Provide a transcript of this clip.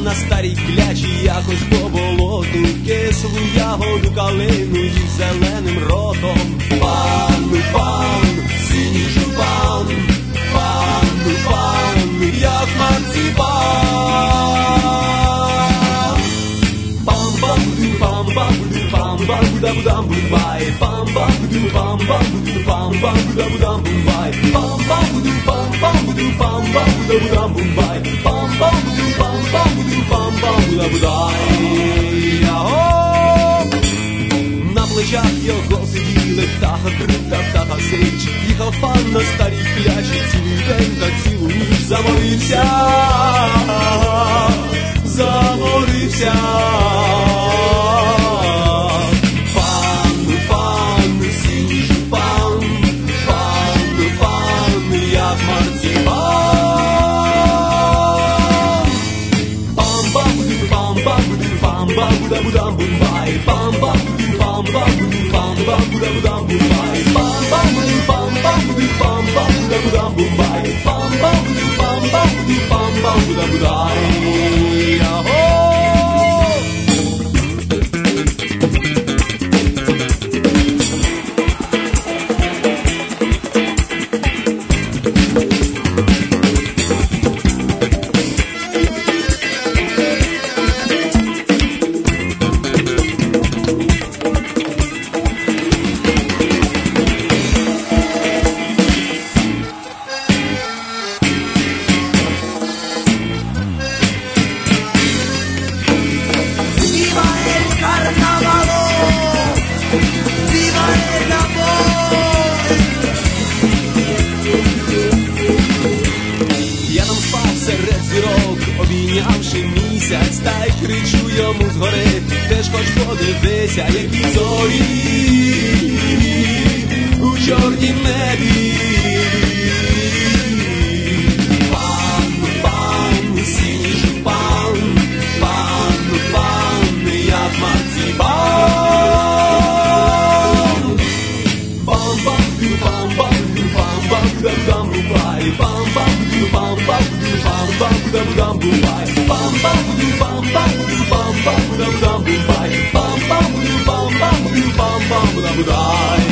на старій клячі, якось по болоту, кислу ягоду калину і зеленим ротом. Пан, синій жупан, пан, як марципан. Пам-пам-бу-пам-пам-бу-пам-бам-бу-бай, пам-пам-бу-пам-пам-бу-пам-бам-бу-бай, пам-пам-бу-пам-пам-бу-пам-бам-бу-бай, пам-пам-бу-пам-пам-бу-пам-бам-бу-бай. На плечах його сиділи птаха крита, птаха сич. Їхав пан на старій клячі, цілий день та цілу ніч заморився. Пан, синій жупан, пан, як марципан. Пам-пам-бу-пам-пам-бу-пам-бам-бу-бай, пам-пам-бу-пам-пам-бу-пам-бам-бу-бай, пам-пам-бу-пам-пам-бу-пам-бам-бу-бай, пам-пам-бу-пам-пам-бу-пам-бам-бу-бай. Обійнявши місяць, та й кричу йому згори: ти ж хоч подивися, які зорі у чорнім небі. Пан, синій жупан, пан, як марципан. Пам-пам-бу-пам-пам-бу-пам-бам-бу-бай, пам-пам-бу-пам-пам-бу-пам-бам-бу-бай, пам-пам-бу-пам-пам-бу-пам-бам-бу-бай, пам-пам-бу-пам-пам-бу-пам-бам-бу-бай.